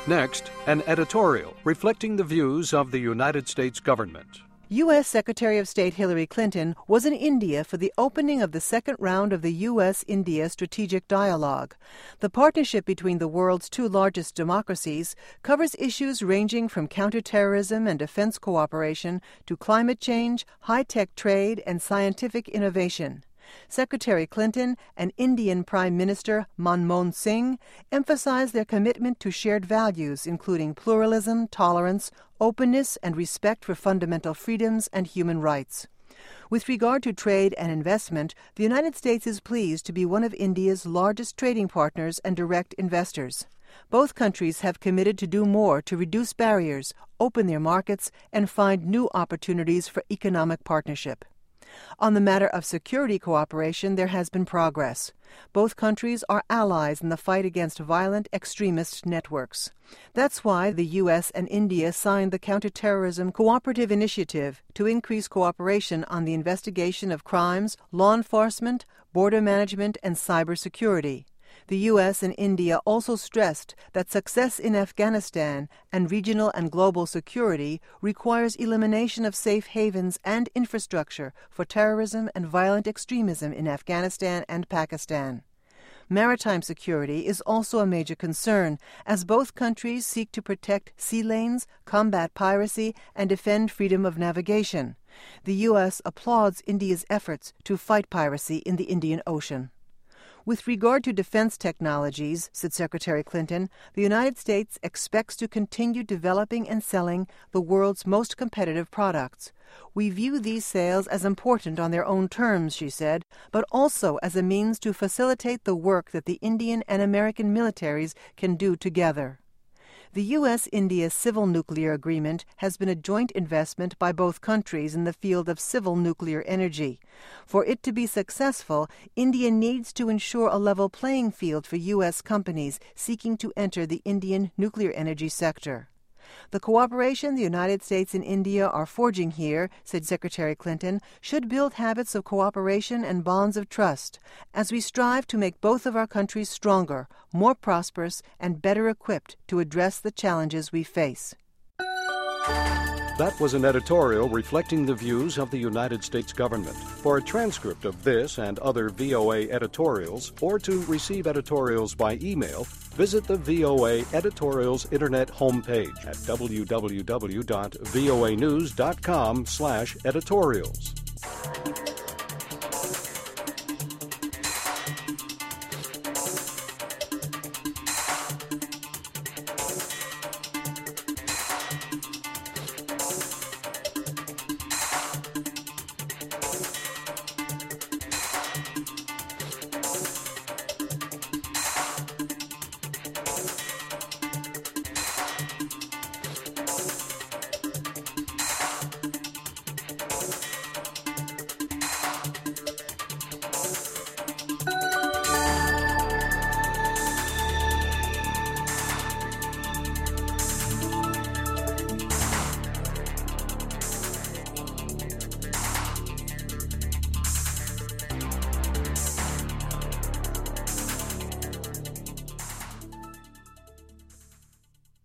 Next, an editorial reflecting the views of the United States government. U.S. Secretary of State Hillary Clinton was in India for the opening of the second round of the U.S.-India Strategic Dialogue. The partnership between the world's two largest democracies covers issues ranging from counterterrorism and defense cooperation to climate change, high-tech trade, and scientific innovation. Secretary Clinton and Indian Prime Minister Manmohan Singh emphasized their commitment to shared values including pluralism, tolerance, openness, and respect for fundamental freedoms and human rights. With regard to trade and investment, the United States is pleased to be one of India's largest trading partners and direct investors. Both countries have committed to do more to reduce barriers, open their markets, and find new opportunities for economic partnership. On the matter of security cooperation, there has been progress. Both countries are allies in the fight against violent extremist networks. That's why the U.S. and India signed the Counterterrorism Cooperative Initiative to increase cooperation on the investigation of crimes, law enforcement, border management, and cybersecurity. The U.S. and India also stressed that success in Afghanistan and regional and global security requires elimination of safe havens and infrastructure for terrorism and violent extremism in Afghanistan and Pakistan. Maritime security is also a major concern, as both countries seek to protect sea lanes, combat piracy, and defend freedom of navigation. The U.S. applauds India's efforts to fight piracy in the Indian Ocean. With regard to defense technologies, said Secretary Clinton, the United States expects to continue developing and selling the world's most competitive products. We view these sales as important on their own terms, she said, but also as a means to facilitate the work that the Indian and American militaries can do together. The U.S.-India Civil Nuclear Agreement has been a joint investment by both countries in the field of civil nuclear energy. For it to be successful, India needs to ensure a level playing field for U.S. companies seeking to enter the Indian nuclear energy sector. The cooperation the United States and India are forging here, said Secretary Clinton, should build habits of cooperation and bonds of trust as we strive to make both of our countries stronger, more prosperous, and better equipped to address the challenges we face. That was an editorial reflecting the views of the United States government. For a transcript of this and other VOA editorials, or to receive editorials by email, visit the VOA Editorials Internet homepage at www.voanews.com/editorials.